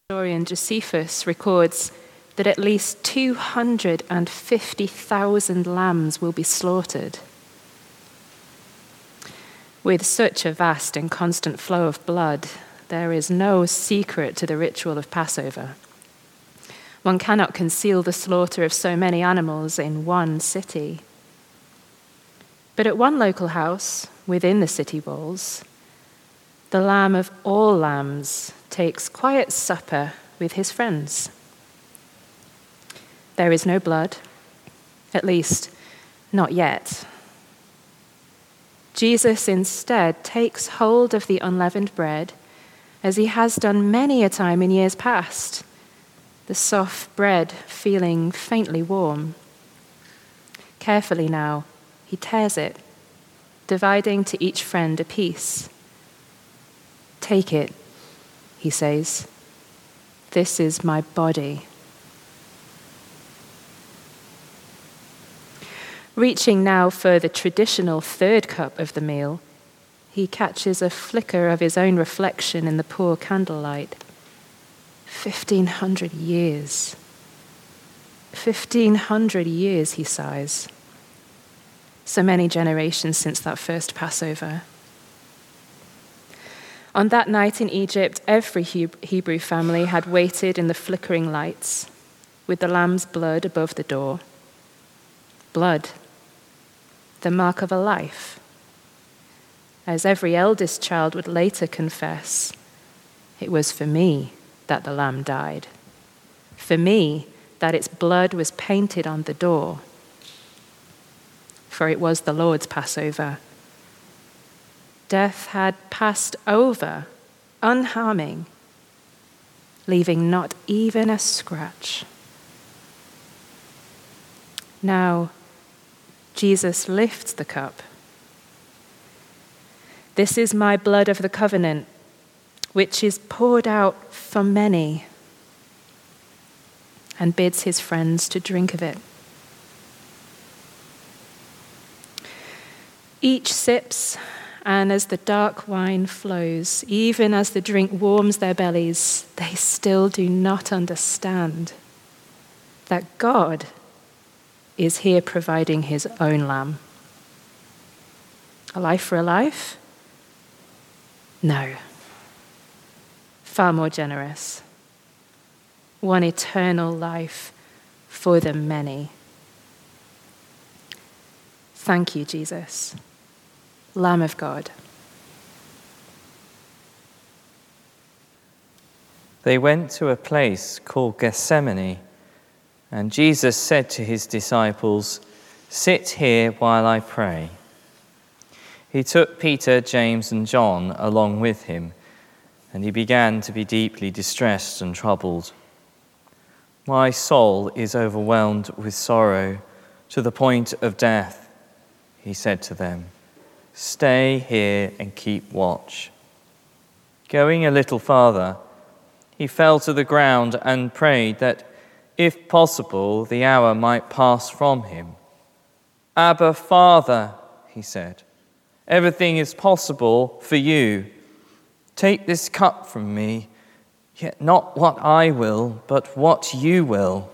Historian Josephus records that at least 250,000 lambs will be slaughtered. With such a vast and constant flow of blood, there is no secret to the ritual of Passover. One cannot conceal the slaughter of so many animals in one city. But at one local house within the city walls, the Lamb of all lambs takes quiet supper with his friends. There is no blood, at least not yet. Jesus instead takes hold of the unleavened bread, as he has done many a time in years past, the soft bread feeling faintly warm. Carefully now, he tears it, dividing to each friend a piece. "Take it," he says. "This is my body." Reaching now for the traditional third cup of the meal, he catches a flicker of his own reflection in the poor candlelight. 1,500 years. 1,500 years, he sighs. So many generations since that first Passover. On that night in Egypt, every Hebrew family had waited in the flickering lights, with the lamb's blood above the door. Blood, the mark of a life. As every eldest child would later confess, it was for me that the lamb died. For me that its blood was painted on the door. For it was the Lord's Passover. Death had passed over, unharming, leaving not even a scratch. Now, Jesus lifts the cup. "This is my blood of the covenant, which is poured out for many," and bids his friends to drink of it. Each sips, and as the dark wine flows, even as the drink warms their bellies, they still do not understand that God is here providing his own lamb. A life for a life? No. Far more generous. One eternal life for the many. Thank you, Jesus, Lamb of God. They went to a place called Gethsemane, and Jesus said to his disciples, "Sit here while I pray." He took Peter, James, and John along with him, and he began to be deeply distressed and troubled. "My soul is overwhelmed with sorrow to the point of death," he said to them. "Stay here and keep watch." Going a little farther, he fell to the ground and prayed that, if possible, the hour might pass from him. "Abba, Father," he said, "everything is possible for you. Take this cup from me, yet not what I will, but what you will."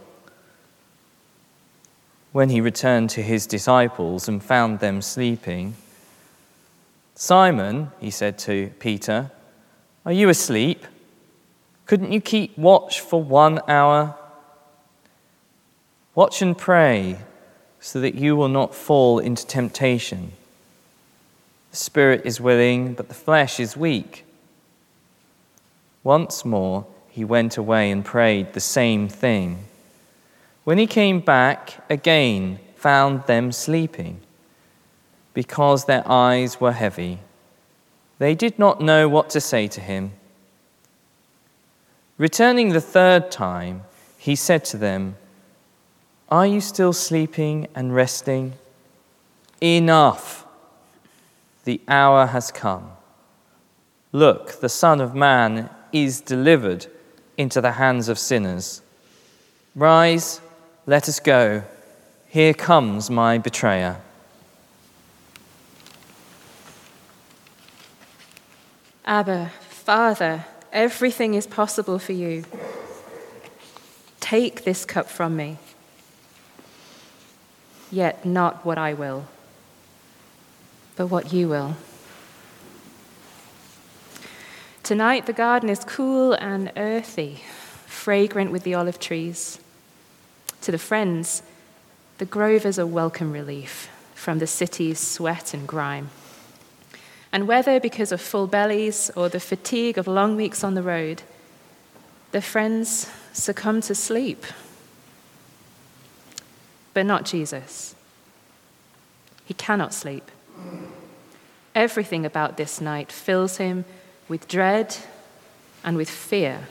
When he returned to his disciples and found them sleeping, "Simon," he said to Peter, "are you asleep? Couldn't you keep watch for 1 hour? Watch and pray so that you will not fall into temptation. The spirit is willing, but the flesh is weak." Once more he went away and prayed the same thing. When he came back, again found them sleeping, because their eyes were heavy. They did not know what to say to him. Returning the third time, he said to them, "Are you still sleeping and resting? Enough! The hour has come. Look, the Son of Man is delivered into the hands of sinners. Rise, let us go. Here comes my betrayer." Abba, Father, everything is possible for you. take this cup from me. Yet not what I will, but what you will. Tonight the garden is cool and earthy, fragrant with the olive trees. To the friends, the grove is a welcome relief from the city's sweat and grime. And whether because of full bellies or the fatigue of long weeks on the road, the friends succumb to sleep. But not Jesus. He cannot sleep. Everything about this night fills him with dread and with fear.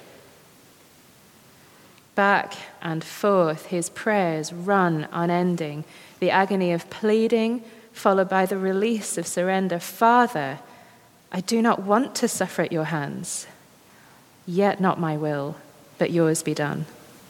Back and forth, his prayers run unending, the agony of pleading, followed by the release of surrender. Father, I do not want to suffer at your hands, yet not my will, but yours be done.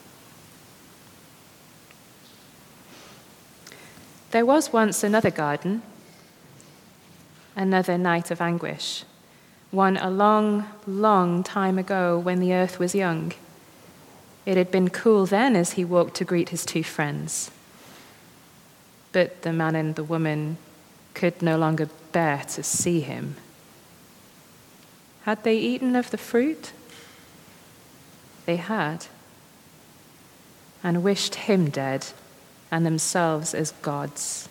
There was once another garden, another night of anguish, one a long, long time ago when the earth was young. It had been cool then as he walked to greet his two friends. But the man and the woman could no longer bear to see him. Had they eaten of the fruit? They had, and wished him dead and themselves as gods.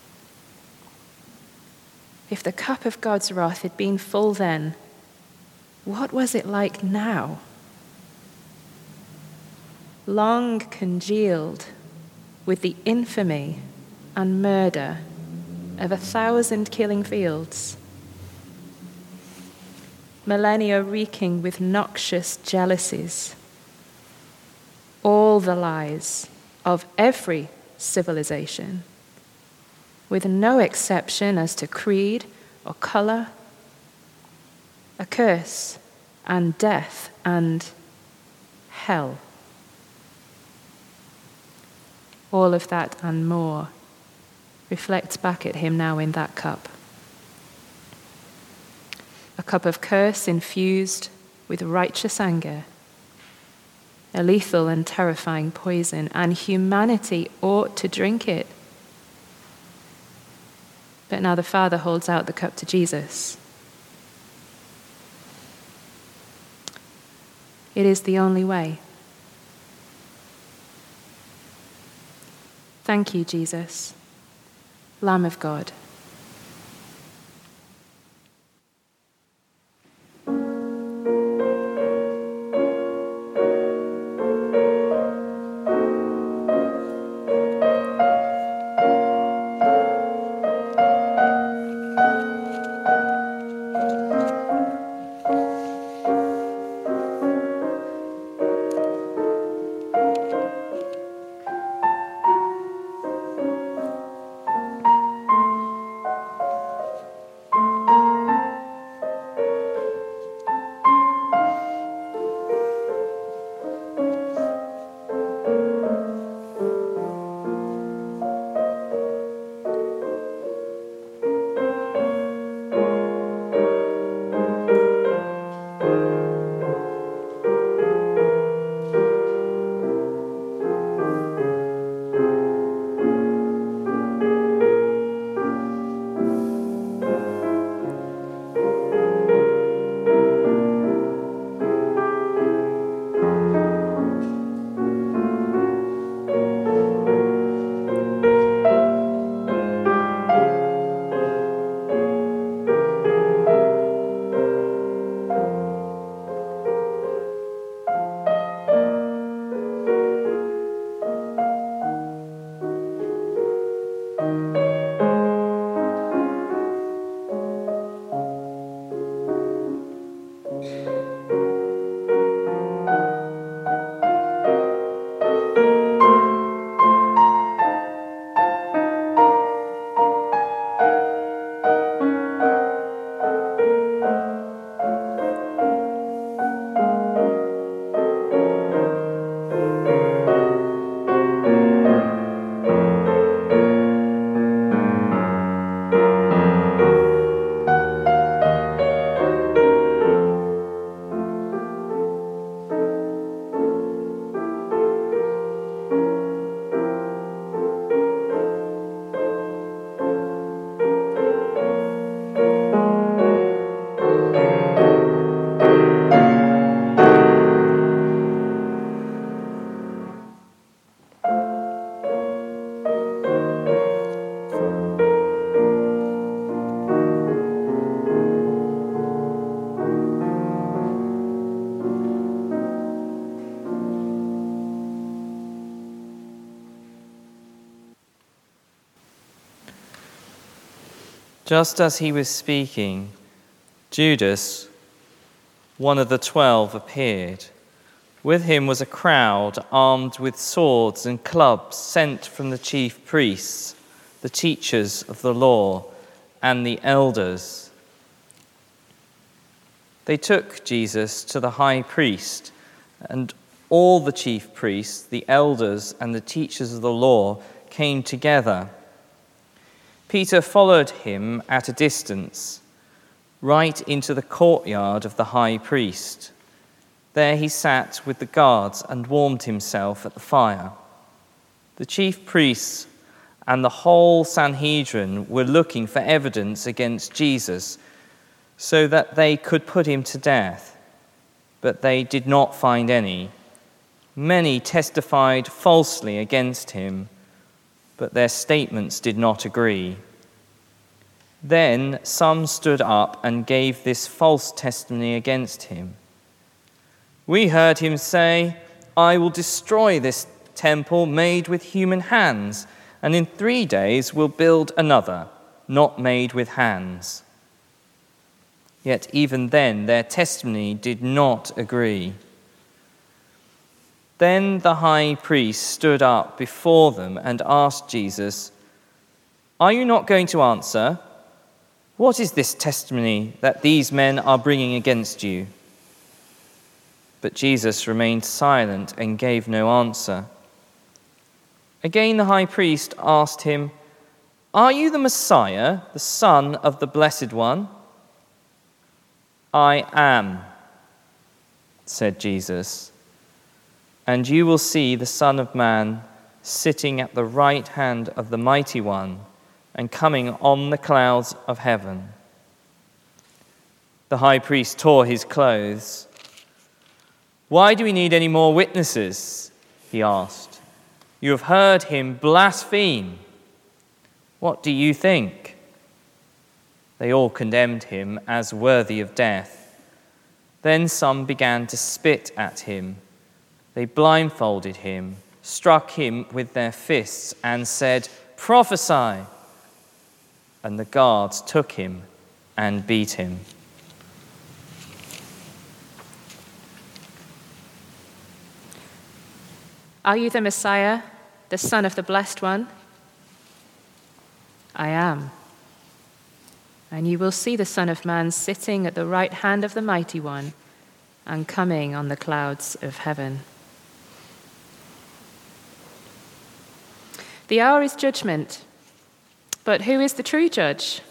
If the cup of God's wrath had been full then, what was it like now? Long congealed with the infamy and murder of 1,000 killing fields, millennia reeking with noxious jealousies, all the lies of every civilization, with no exception as to creed or color, a curse and death and hell. All of that and more reflects back at him now in that cup. A cup of curse infused with righteous anger, a lethal and terrifying poison, and humanity ought to drink it. But now the Father holds out the cup to Jesus. It is the only way. Thank you, Jesus, Lamb of God. Just as he was speaking, Judas, one of the 12, appeared. With him was a crowd armed with swords and clubs sent from the chief priests, the teachers of the law, and the elders. They took Jesus to the high priest, and all the chief priests, the elders, and the teachers of the law came together. Peter followed him at a distance, right into the courtyard of the high priest. There he sat with the guards and warmed himself at the fire. The chief priests and the whole Sanhedrin were looking for evidence against Jesus so that they could put him to death, but they did not find any. Many testified falsely against him, but their statements did not agree. Then some stood up and gave this false testimony against him. We heard him say, "I will destroy this temple made with human hands, and in 3 days will build another, not made with hands." Yet even then their testimony did not agree. Then the high priest stood up before them and asked Jesus, "Are you not going to answer? What is this testimony that these men are bringing against you?" But Jesus remained silent and gave no answer. Again the high priest asked him, "Are you the Messiah, the Son of the Blessed One?" "I am," said Jesus, "and you will see the Son of Man sitting at the right hand of the Mighty One and coming on the clouds of heaven." The high priest tore his clothes. "Why do we need any more witnesses?" he asked. "You have heard him blaspheme. What do you think?" They all condemned him as worthy of death. Then some began to spit at him. They blindfolded him, struck him with their fists, and said, "Prophesy!" And the guards took him and beat him. "Are you the Messiah, the Son of the Blessed One?" "I am. And you will see the Son of Man sitting at the right hand of the Mighty One and coming on the clouds of heaven." The hour is judgment, but who is the true judge?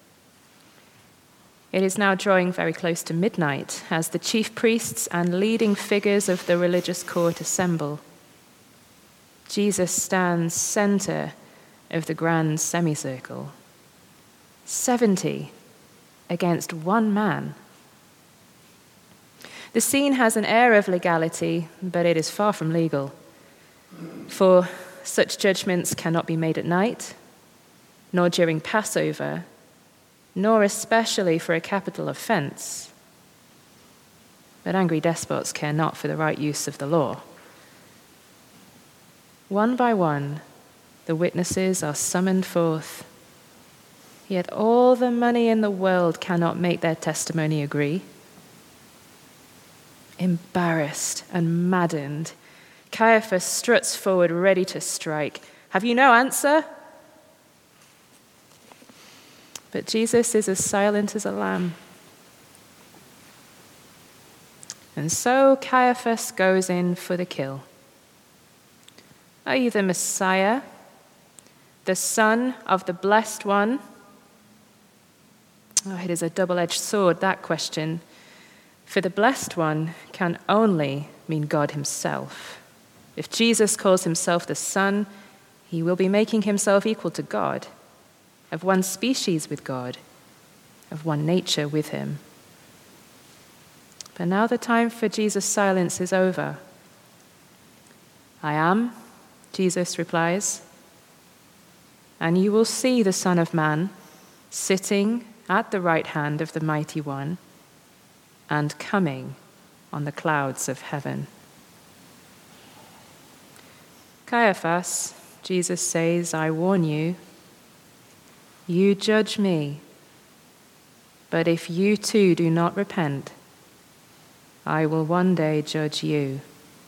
It is now drawing very close to midnight as the chief priests and leading figures of the religious court assemble. Jesus stands center of the grand semicircle. 70 against one man. The scene has an air of legality, but it is far from legal. For such judgments cannot be made at night, nor during Passover, nor especially for a capital offense. But angry despots care not for the right use of the law. One by one, the witnesses are summoned forth. Yet all the money in the world cannot make their testimony agree. Embarrassed and maddened, Caiaphas struts forward ready to strike. "Have you no answer?" But Jesus is as silent as a lamb. And so Caiaphas goes in for the kill. "Are you the Messiah, the Son of the Blessed One?" Oh, it is a double-edged sword, that question. For the Blessed One can only mean God himself. If Jesus calls himself the Son, he will be making himself equal to God, of one species with God, of one nature with him. But now the time for Jesus' silence is over. "I am," Jesus replies, "and you will see the Son of Man sitting at the right hand of the Mighty One and coming on the clouds of heaven." "Caiaphas," Jesus says, "I warn you, you judge me But if you too do not repent, I will one day judge you.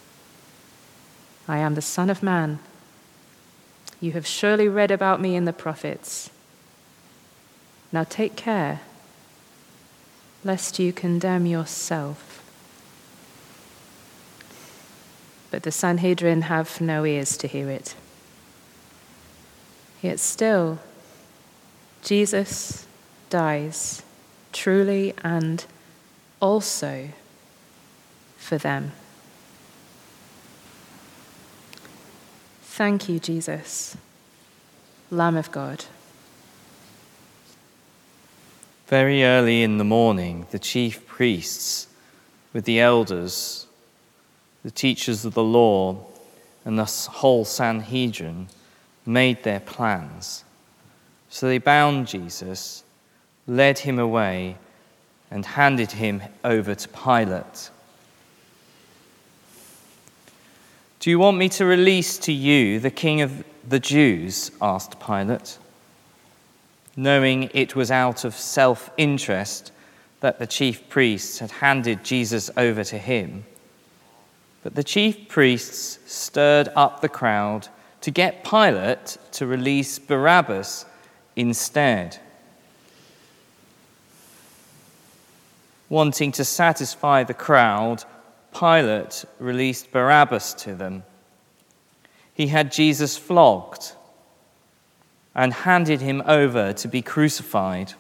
I am the Son of Man. You have surely read about me in the prophets. Now take care, lest you condemn yourself." But the Sanhedrin have no ears to hear it. Yet still, Jesus dies truly and also for them. Thank you, Jesus, Lamb of God. Very early in the morning, the chief priests, with the elders, the teachers of the law, and the whole Sanhedrin, made their plans. So they bound Jesus, led him away, and handed him over to Pilate. "Do you want me to release to you the King of the Jews?" asked Pilate, knowing it was out of self-interest that the chief priests had handed Jesus over to him. But the chief priests stirred up the crowd to get Pilate to release Barabbas instead. Wanting to satisfy the crowd, Pilate released Barabbas to them. He had Jesus flogged and handed him over to be crucified.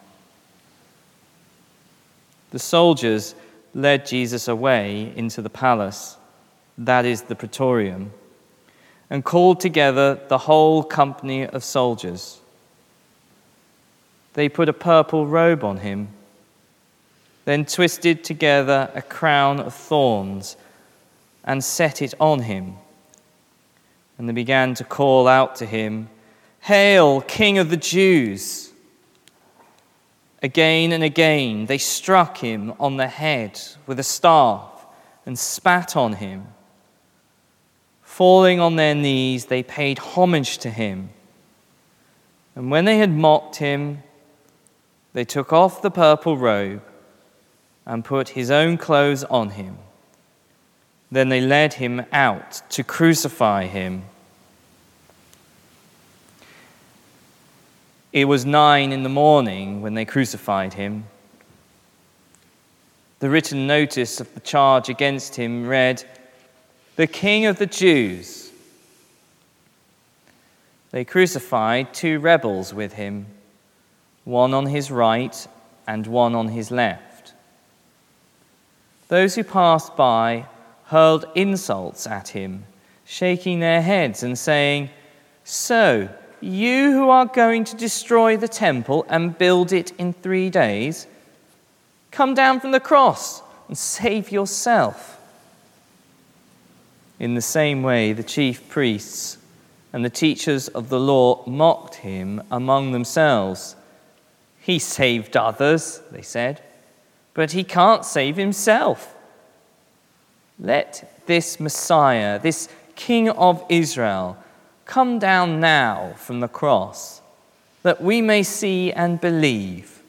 The soldiers led Jesus away into the palace, that is the praetorium, and called together the whole company of soldiers. They put a purple robe on him, then twisted together a crown of thorns and set it on him. And they began to call out to him, "Hail, King of the Jews!" Again and again they struck him on the head with a staff and spat on him. Falling on their knees, they paid homage to him. And when they had mocked him, they took off the purple robe and put his own clothes on him. Then they led him out to crucify him. It was 9 a.m. when they crucified him. The written notice of the charge against him read, "The King of the Jews." They crucified 2 rebels with him, one on his right and one on his left. Those who passed by hurled insults at him, shaking their heads and saying, "So, you who are going to destroy the temple and build it in 3 days, come down from the cross and save yourself." In the same way, the chief priests and the teachers of the law mocked him among themselves. "He saved others," they said, "but he can't save himself. Let this Messiah, this King of Israel, come down now from the cross, that we may see and believe."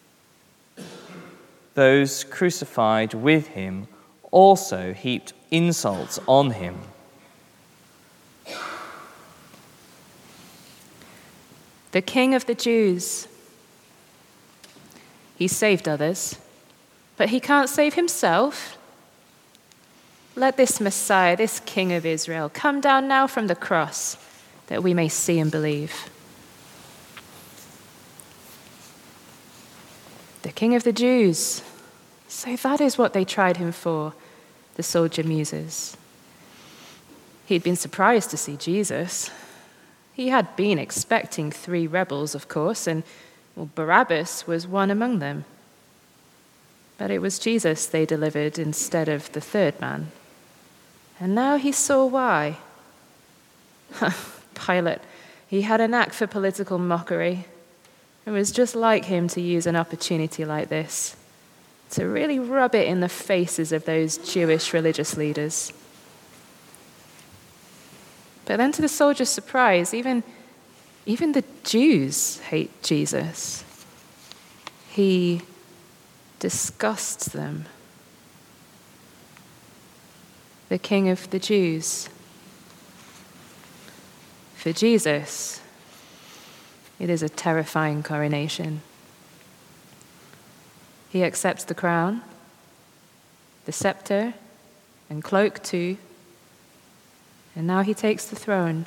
Those crucified with him also heaped insults on him. The King of the Jews. He saved others, but he can't save himself. Let this Messiah, this King of Israel, come down now from the cross, that we may see and believe. The King of the Jews. So that is what they tried him for, the soldier muses. He'd been surprised to see Jesus. He had been expecting 3 rebels, of course, and Barabbas was one among them. But it was Jesus they delivered instead of the 3rd man. And now he saw why. Pilate, he had a knack for political mockery. It was just like him to use an opportunity like this, to really rub it in the faces of those Jewish religious leaders. But then to the soldiers' surprise, even the Jews hate Jesus. He disgusts them. The King of the Jews. For Jesus, it is a terrifying coronation. He accepts the crown, the scepter, and cloak too, and now he takes the throne.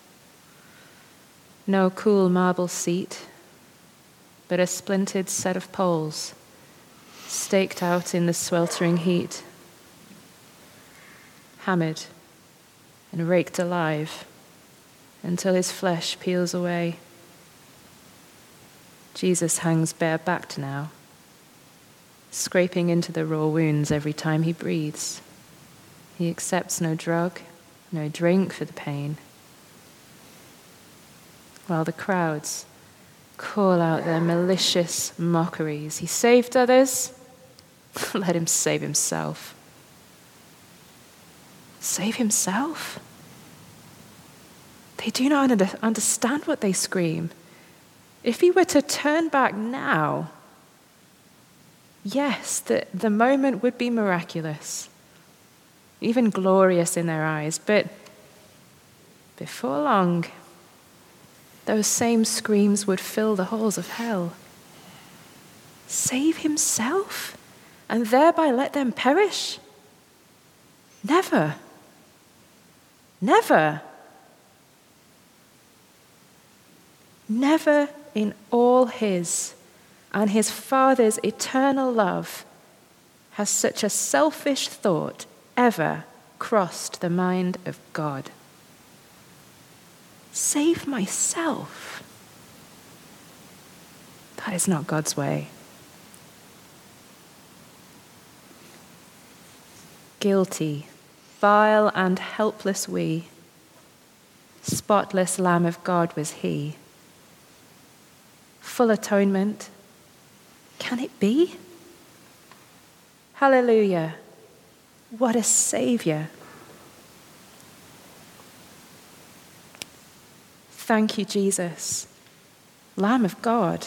No cool marble seat, but a splintered set of poles, staked out in the sweltering heat, hammered and raked alive until his flesh peels away. Jesus hangs bare-backed now, scraping into the raw wounds every time he breathes. He accepts no drug, no drink for the pain. While the crowds call out their malicious mockeries. He saved others, let him save himself. Save himself? They do not understand what they scream. If he were to turn back now, yes, the moment would be miraculous, even glorious in their eyes, but before long, those same screams would fill the halls of hell. Save himself and thereby let them perish? Never. Never. Never in all his and his Father's eternal love has such a selfish thought ever crossed the mind of God. Save myself. That is not God's way. Guilty, vile and helpless we, spotless Lamb of God was he. Full atonement, can it be? Hallelujah, what a Savior. Thank you, Jesus, Lamb of God.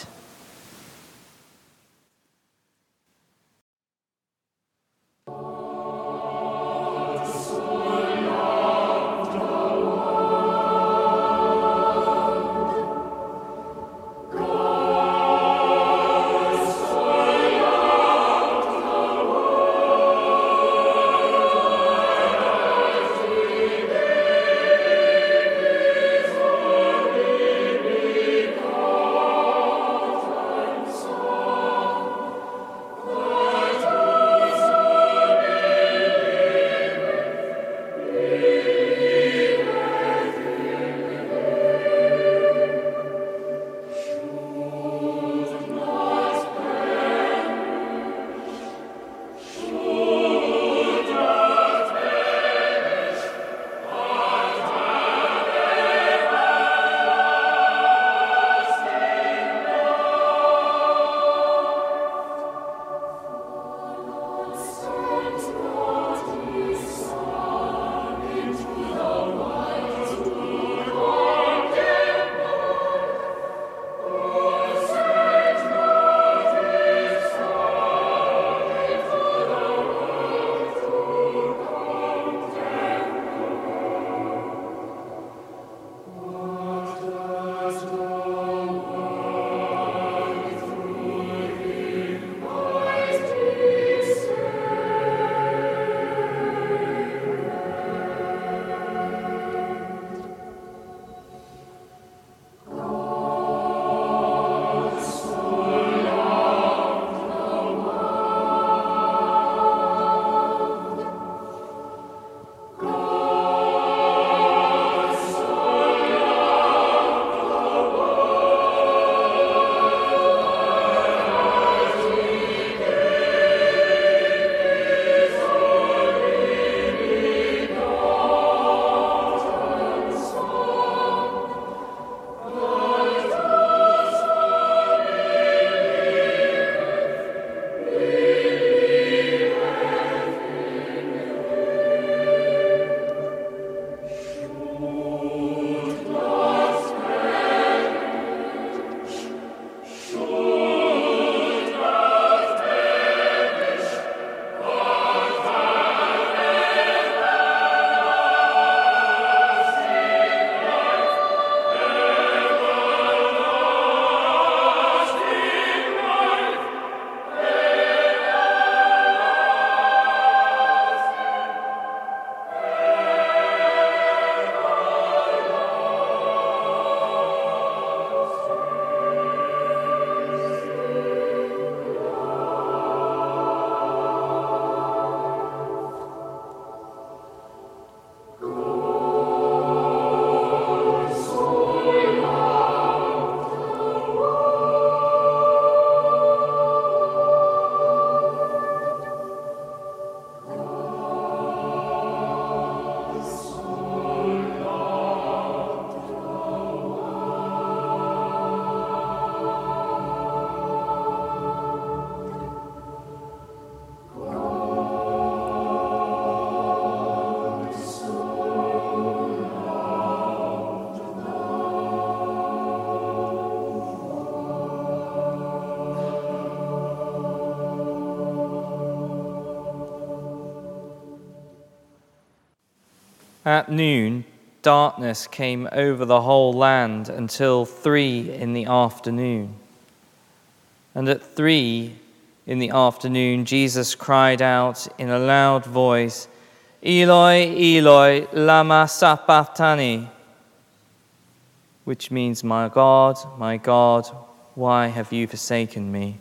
At noon, darkness came over the whole land until 3 in the afternoon. And at 3 in the afternoon, Jesus cried out in a loud voice, Eloi, Eloi, lama sabachthani, which means, my God, why have you forsaken me?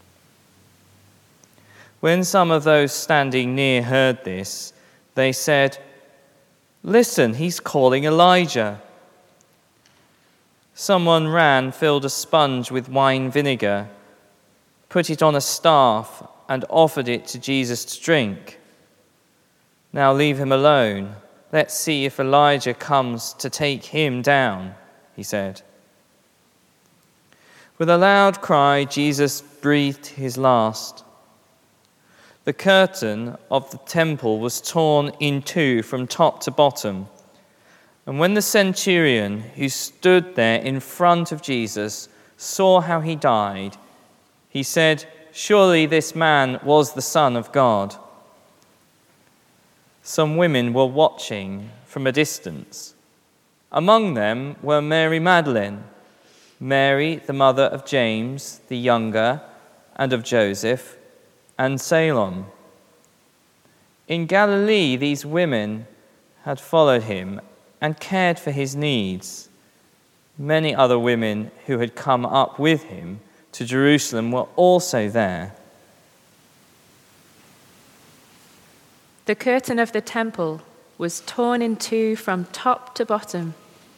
When some of those standing near heard this, they said, Listen, he's calling Elijah. Someone ran, filled a sponge with wine vinegar, put it on a staff, and offered it to Jesus to drink. Now leave him alone. Let's see if Elijah comes to take him down, he said. With a loud cry, Jesus breathed his last. The curtain of the temple was torn in two from top to bottom. And when the centurion who stood there in front of Jesus saw how he died, he said, Surely this man was the Son of God. Some women were watching from a distance. Among them were Mary Magdalene, Mary, the mother of James the younger, and of Joseph, and Salome. In Galilee, these women had followed him and cared for his needs. Many other women who had come up with him to Jerusalem were also there. The curtain of the temple was torn in two from top to bottom.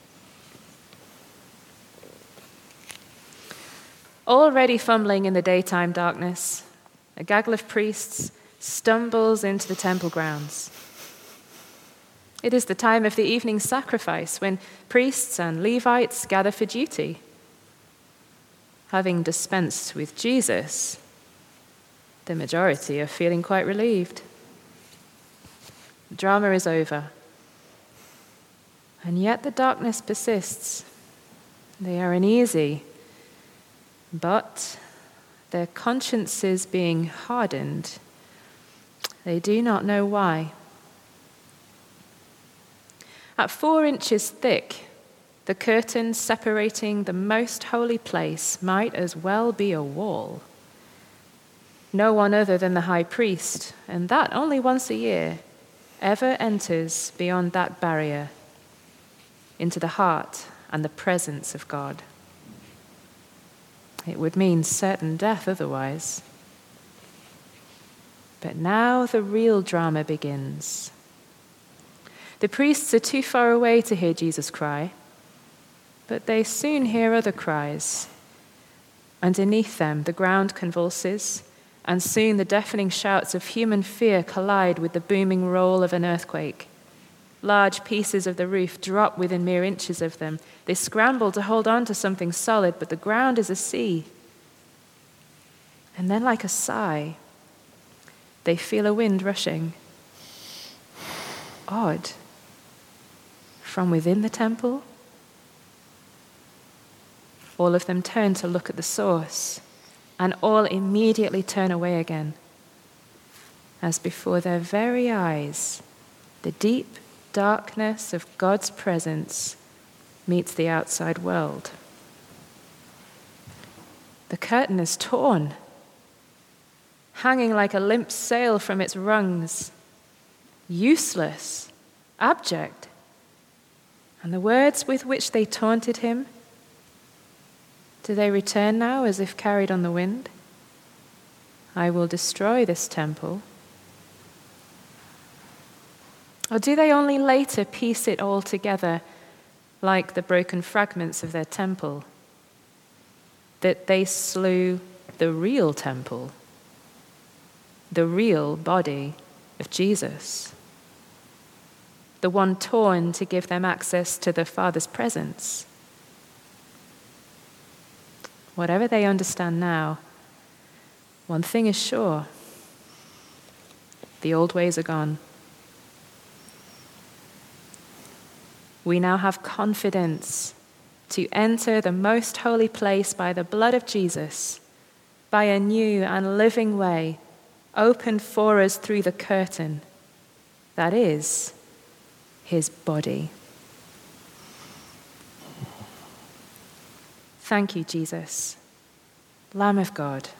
Already fumbling in the daytime darkness, a gaggle of priests stumbles into the temple grounds. It is the time of the evening sacrifice when priests and Levites gather for duty. Having dispensed with Jesus, the majority are feeling quite relieved. The drama is over. And yet the darkness persists. They are uneasy, but their consciences being hardened, they do not know why. At 4 inches thick, the curtain separating the most holy place might as well be a wall. No one other than the high priest, and that only once a year, ever enters beyond that barrier into the heart and the presence of God. It would mean certain death otherwise. But now the real drama begins. The priests are too far away to hear Jesus cry, but they soon hear other cries. Underneath them, the ground convulses, and soon the deafening shouts of human fear collide with the booming roll of an earthquake. Large pieces of the roof drop within mere inches of them. They scramble to hold on to something solid, but the ground is a sea. And then, like a sigh, they feel a wind rushing. Odd. From within the temple? All of them turn to look at the source, and all immediately turn away again, as before their very eyes, the deep darkness of God's presence meets the outside world. The curtain is torn, hanging like a limp sail from its rungs, useless, abject. And the words with which they taunted him, do they return now as if carried on the wind? I will destroy this temple. Or do they only later piece it all together like the broken fragments of their temple? That they slew the real temple, the real body of Jesus, the one torn to give them access to the Father's presence. Whatever they understand now, one thing is sure: the old ways are gone. We now have confidence to enter the most holy place by the blood of Jesus, by a new and living way opened for us through the curtain, that is, his body. Thank you, Jesus, Lamb of God.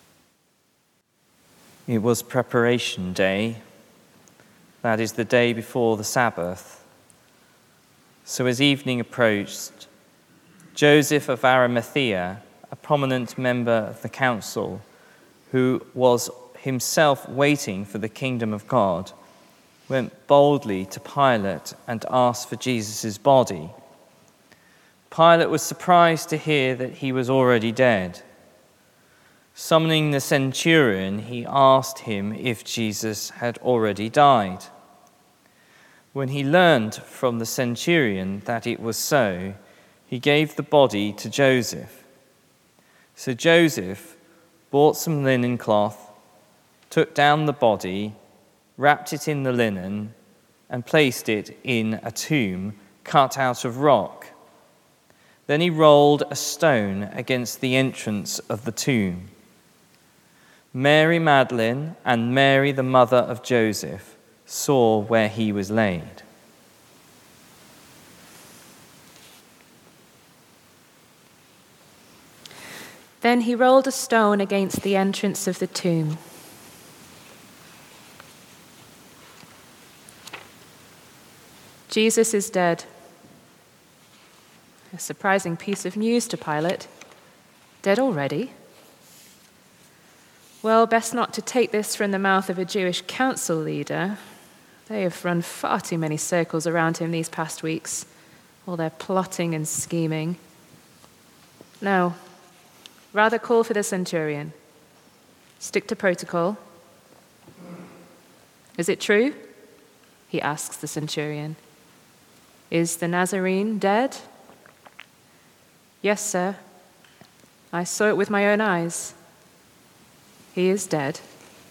It was preparation day. That is the day before the Sabbath. So as evening approached, Joseph of Arimathea, a prominent member of the council, who was himself waiting for the kingdom of God, went boldly to Pilate and asked for Jesus' body. Pilate was surprised to hear that he was already dead. Summoning the centurion, he asked him if Jesus had already died. When he learned from the centurion that it was so, he gave the body to Joseph. So Joseph bought some linen cloth, took down the body, wrapped it in the linen, and placed it in a tomb cut out of rock. Then he rolled a stone against the entrance of the tomb. Mary Magdalene and Mary, the mother of Joseph, saw where he was laid. Then he rolled a stone against the entrance of the tomb. Jesus is dead. A surprising piece of news to Pilate. Dead already? Well, best not to take this from the mouth of a Jewish council leader. They have run far too many circles around him these past weeks, all their plotting and scheming. No, rather call for the centurion. Stick to protocol. Is it true? He asks the centurion. Is the Nazarene dead? Yes, sir. I saw it with my own eyes. He is dead.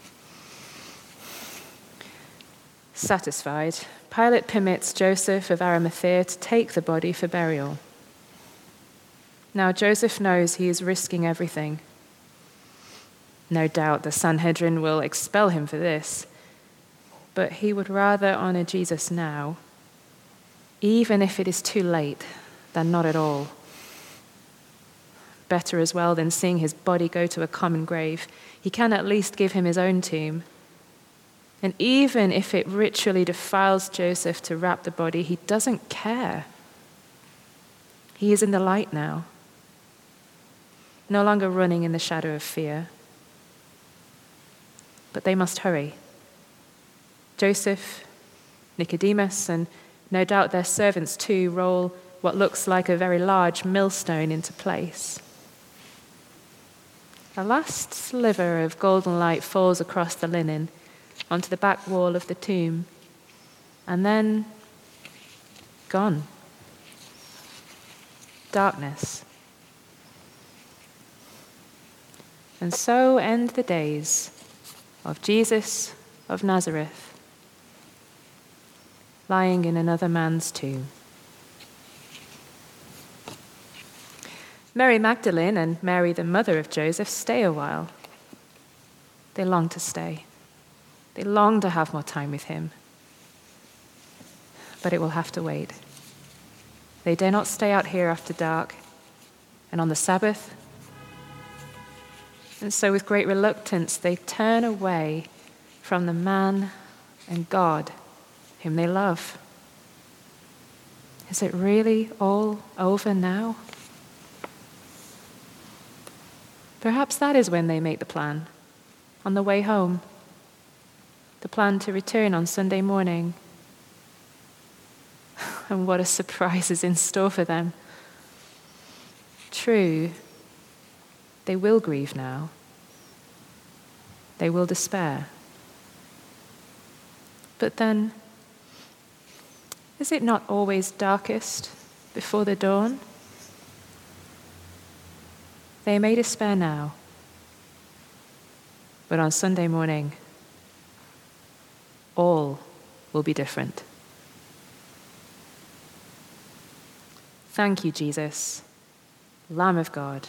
Satisfied, Pilate permits Joseph of Arimathea to take the body for burial. Now Joseph knows he is risking everything. No doubt the Sanhedrin will expel him for this, but he would rather honor Jesus now, even if it is too late, than not at all. Better as well than seeing his body go to a common grave. He can at least give him his own tomb. And even if it ritually defiles Joseph to wrap the body, he doesn't care. He is in the light now, no longer running in the shadow of fear. But they must hurry. Joseph, Nicodemus, and no doubt their servants too, roll what looks like a very large millstone into place. A last sliver of golden light falls across the linen onto the back wall of the tomb, and then gone. Darkness. And so end the days of Jesus of Nazareth, lying in another man's tomb. Mary Magdalene and Mary, the mother of Joseph, stay a while. They long to stay. They long to have more time with him. But it will have to wait. They dare not stay out here after dark and on the Sabbath. And so with great reluctance, they turn away from the man and God whom they love. Is it really all over now? Perhaps that is when they make the plan, on the way home. The plan to return on Sunday morning. And what a surprise is in store for them. True, they will grieve now. They will despair. But then, is it not always darkest before the dawn? They may despair now, but on Sunday morning, all will be different. Thank you, Jesus, Lamb of God.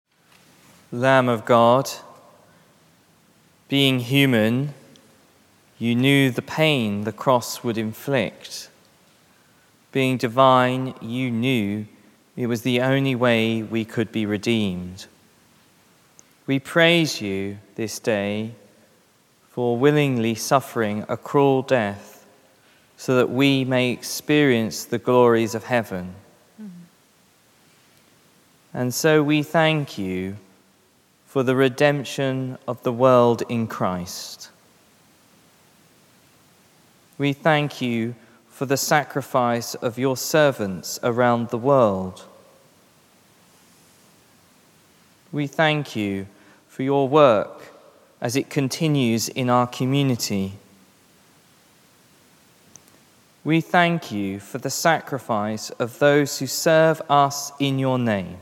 Lamb of God, being human, You knew the pain the cross would inflict. Being divine, you knew it was the only way we could be redeemed. We praise you this day for willingly suffering a cruel death so that we may experience the glories of heaven. And so we thank you for the redemption of the world in Christ. We thank you for the sacrifice of your servants around the world. We thank you for your work as it continues in our community. We thank you for the sacrifice of those who serve us in your name.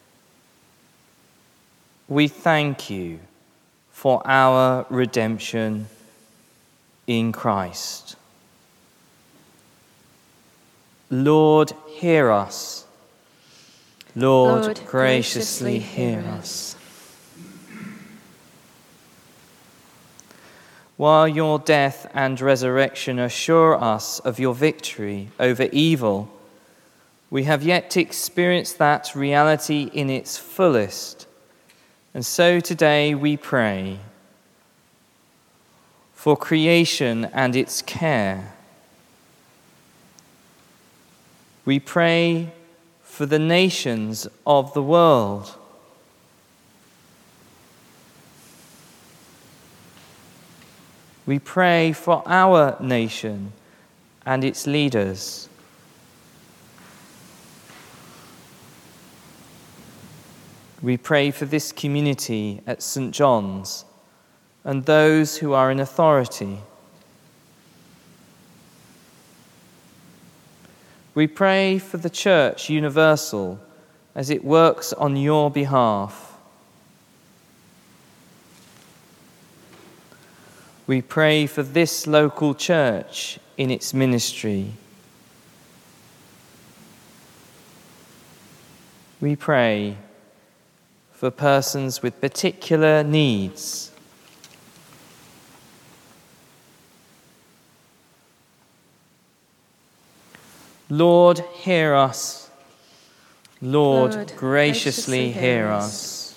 We thank you for our redemption in Christ. Lord, hear us. Lord, graciously hear us. While your death and resurrection assure us of your victory over evil, we have yet to experience that reality in its fullest. And so today we pray for creation and its care. We pray for the nations of the world. We pray for our nation and its leaders. We pray for this community at St. John's and those who are in authority. We pray for the Church Universal as it works on your behalf. We pray for this local church in its ministry. We pray for persons with particular needs. Lord, hear us. Lord, graciously hear us.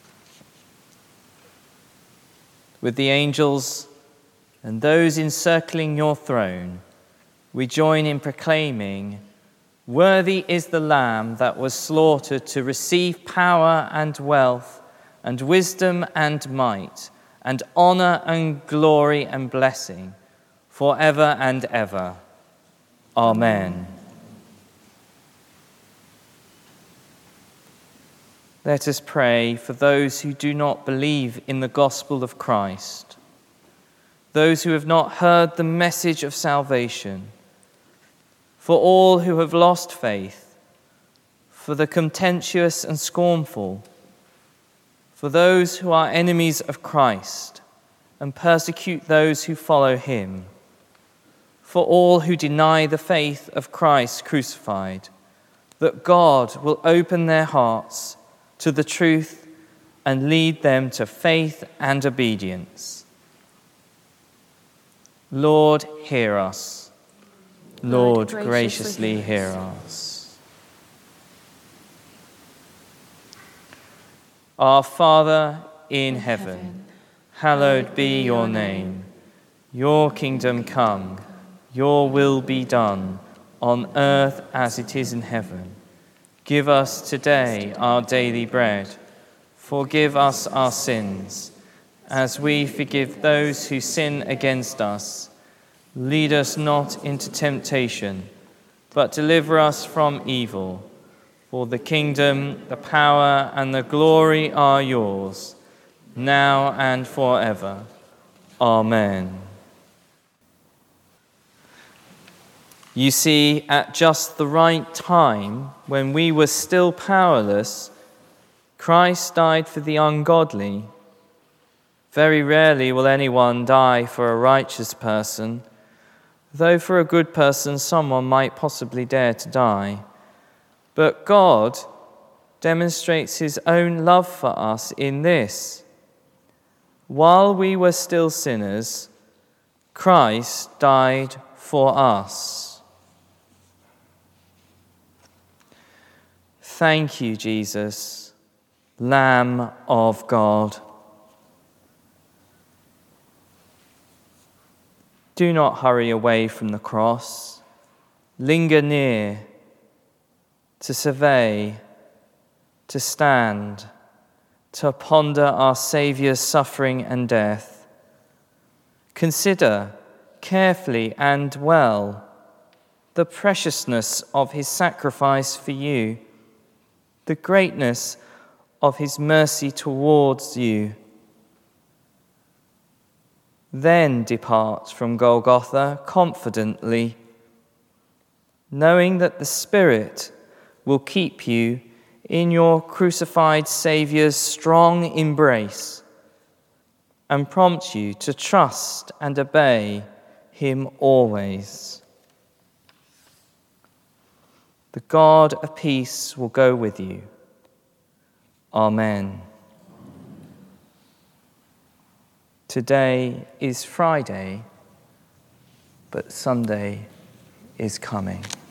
With the angels and those encircling your throne, we join in proclaiming, "Worthy is the Lamb that was slaughtered to receive power and wealth and wisdom and might and honor and glory and blessing forever and ever. Amen." Let us pray for those who do not believe in the gospel of Christ, those who have not heard the message of salvation, for all who have lost faith, for the contentious and scornful, for those who are enemies of Christ and persecute those who follow him, for all who deny the faith of Christ crucified, that God will open their hearts to the truth and lead them to faith and obedience. Lord, hear us. Lord, graciously hear us. Our Father in heaven, hallowed be your name. Your kingdom come, your will be done, on earth as it is in heaven. Give us today our daily bread. Forgive us our sins, as we forgive those who sin against us. Lead us not into temptation, but deliver us from evil. For the kingdom, the power, and the glory are yours, now and forever. Amen. You see, at just the right time, when we were still powerless, Christ died for the ungodly. Very rarely will anyone die for a righteous person, though for a good person someone might possibly dare to die. But God demonstrates his own love for us in this: while we were still sinners, Christ died for us. Thank you, Jesus, Lamb of God. Do not hurry away from the cross. Linger near to survey, to stand, to ponder our Saviour's suffering and death. Consider carefully and well the preciousness of his sacrifice for you, the greatness of his mercy towards you. Then depart from Golgotha confidently, knowing that the Spirit will keep you in your crucified Saviour's strong embrace and prompt you to trust and obey him always. The God of peace will go with you. Amen. Today is Friday, but Sunday is coming.